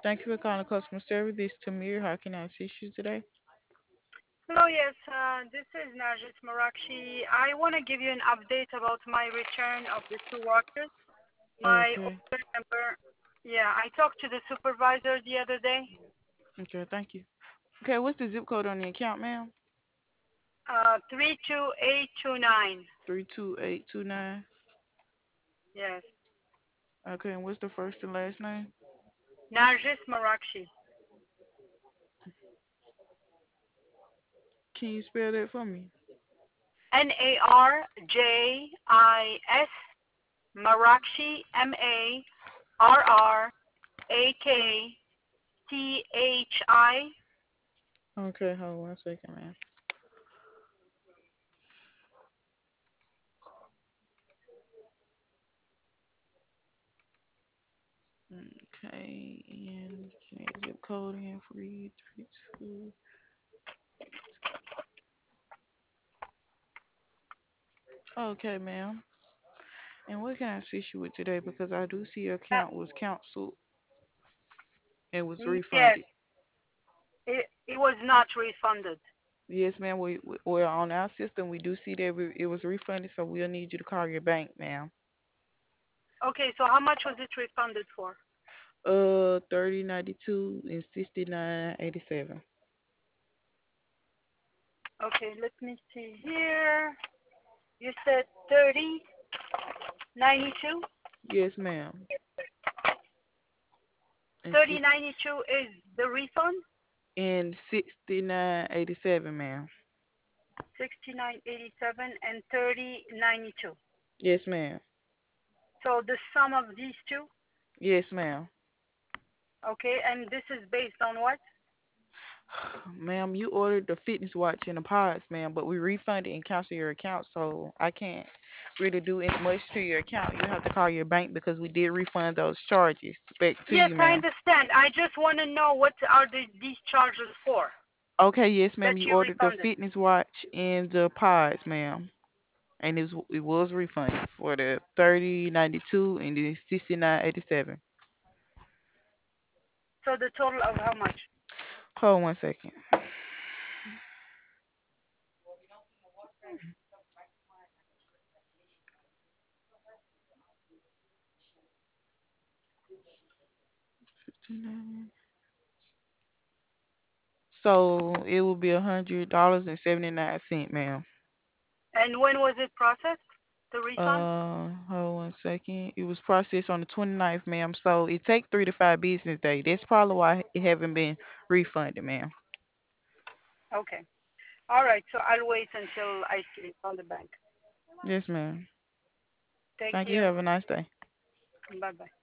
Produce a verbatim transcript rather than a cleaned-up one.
Thank you for calling customer service. This is Tamir. How can I assist you today? Hello, yes, uh, this is Narjis Marakshi. I want to give you an update about my return of the two watches. My Okay. order number, yeah, I talked to the supervisor the other day. Okay, thank you. Okay, what's the zip code on the account, ma'am? Uh, three two eight two nine. Three two eight two nine. Yes, Okay, and what's the first and last name? Narjis Marakshi. Can you spell that for me? N A R J I S Marakshi M A R R A K T H I. Okay, hold on one second, ma'am. Okay, and can I zip code in for you? Three two. Okay, ma'am. And what can I assist you with today? Because I do see your Uh, account was canceled and was yes, refunded. it, it was not refunded. Yes, ma'am. We, we well on our system we do see that we, it was refunded, so we'll need you to call your bank, ma'am. Okay, so how much was it refunded for? Uh, thirty ninety two and sixty nine eighty seven. Okay, let me see here. You said thirty ninety-two. Yes, ma'am. And thirty six ninety-two is the refund. and sixty nine eighty seven, ma'am. sixty-nine eighty-seven and thirty ninety-two. Yes, ma'am. So the sum of these two. Yes, ma'am. Okay, and this is based on what? Ma'am, you ordered the fitness watch and the pods, ma'am, but we refunded and canceled your account, so I can't really do as much to your account. You have to call your bank because we did refund those charges back to Yes, you, I ma'am. understand. I just want to know what are the, these charges for Okay, yes, that ma'am. You you ordered the refunded. fitness watch and the pods, ma'am, and it was it was refunded for the thirty ninety two and the sixty nine eighty seven. So the total of how much? Hold on one second. So it will be a hundred dollars and seventy nine cent, ma'am. And when was it processed? The refund? Uh, hold on one second. It was processed on the twenty ninth, ma'am. So it take three to five business days. That's probably why it haven't been refunded, ma'am. Okay. All right. So I'll wait until I see it on the bank. Yes, ma'am. Thank Thank you. you. Have a nice day. Bye bye.